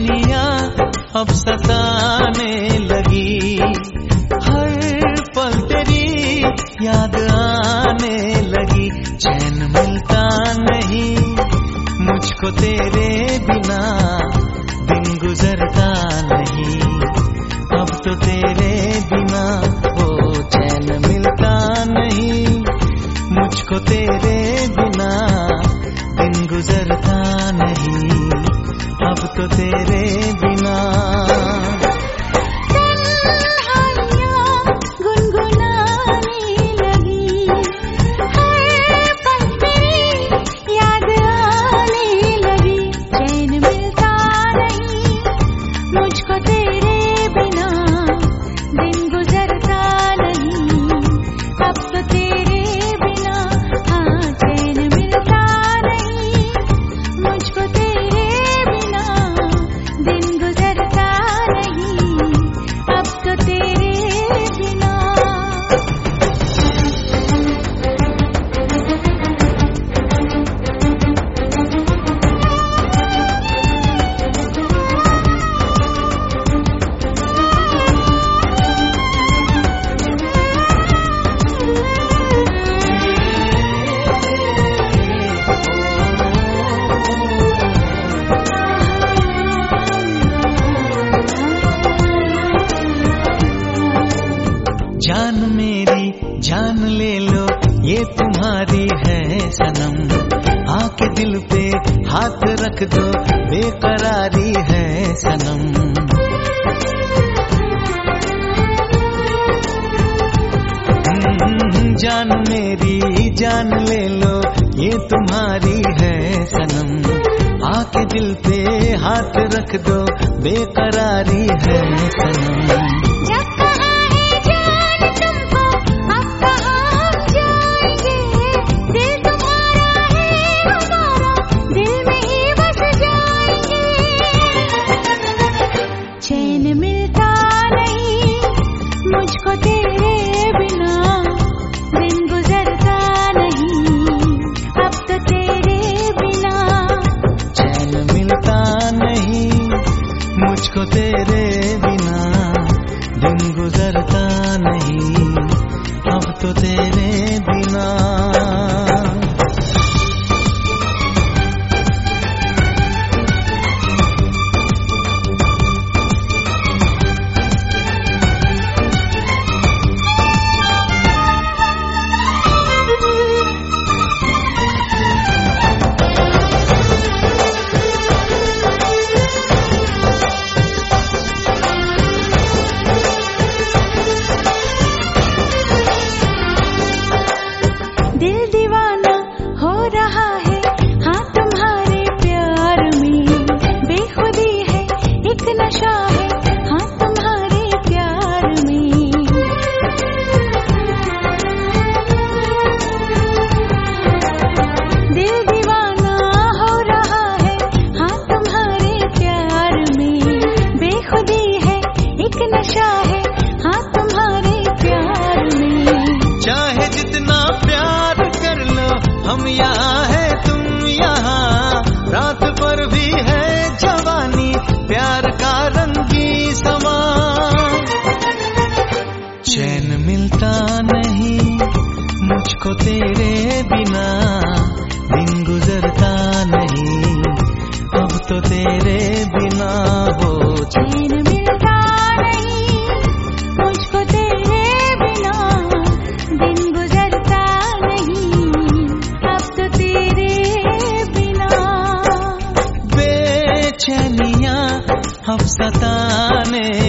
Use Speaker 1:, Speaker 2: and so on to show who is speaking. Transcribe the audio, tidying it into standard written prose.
Speaker 1: बेचैनियां अब सताने लगी, हर पल तेरी याद आने लगी। चैन मिलता नहीं मुझको तेरे बिना, दिन गुजरता नहीं अब तो तेरे बिना। ओ चैन मिलता नहीं मुझको तेरे बिना, दिन गुजरता नहीं अब तो तेरे बिना। जान मेरी जान ले लो ये तुम्हारी है सनम, आके दिल पे हाथ रख दो बेकरारी है सनम। जान मेरी जान ले लो ये तुम्हारी है सनम, आके दिल पे हाथ रख दो बेकरारी है सनम।
Speaker 2: मुझको तेरे बिना दिन गुजरता नहीं अब तो तेरे बिना।
Speaker 1: चैन मिलता नहीं मुझको तेरे बिना, दिन गुजरता नहीं अब तो तेरे बिना। हम यहाँ है तुम यहाँ, रात पर भी है जवानी प्यार का रंगी समा। चैन मिलता नहीं मुझको तेरे बिना, दिन गुजरता नहीं अब तो तेरे बिना। हो
Speaker 2: चैन मिलता नहीं मुझको तेरे बिना, दिन गुजरता नहीं अब तो तेरे बिना।
Speaker 1: बेचैनियां अब सताने